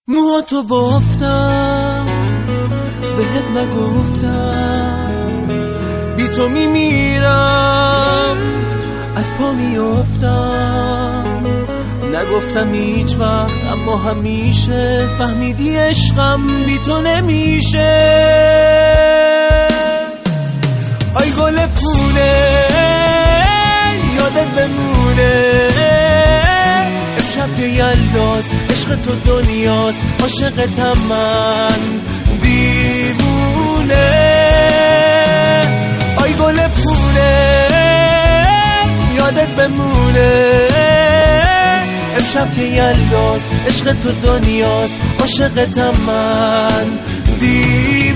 موهاتو بافتم بهت نگفتم، بی تو میمیرم از پا میافتم. نگفتم هیچ وقت اما همیشه فهمیدی عشقم بی تو نمیشه. آی گل پونه یادت بمونه، امشب که یلداست عشق تو دنیاست، عاشقتم من دیوونه. آی گل پونه یادت بمونه، امشب که یلداست عشق تو دنیاست، عاشقتم من دیوونه.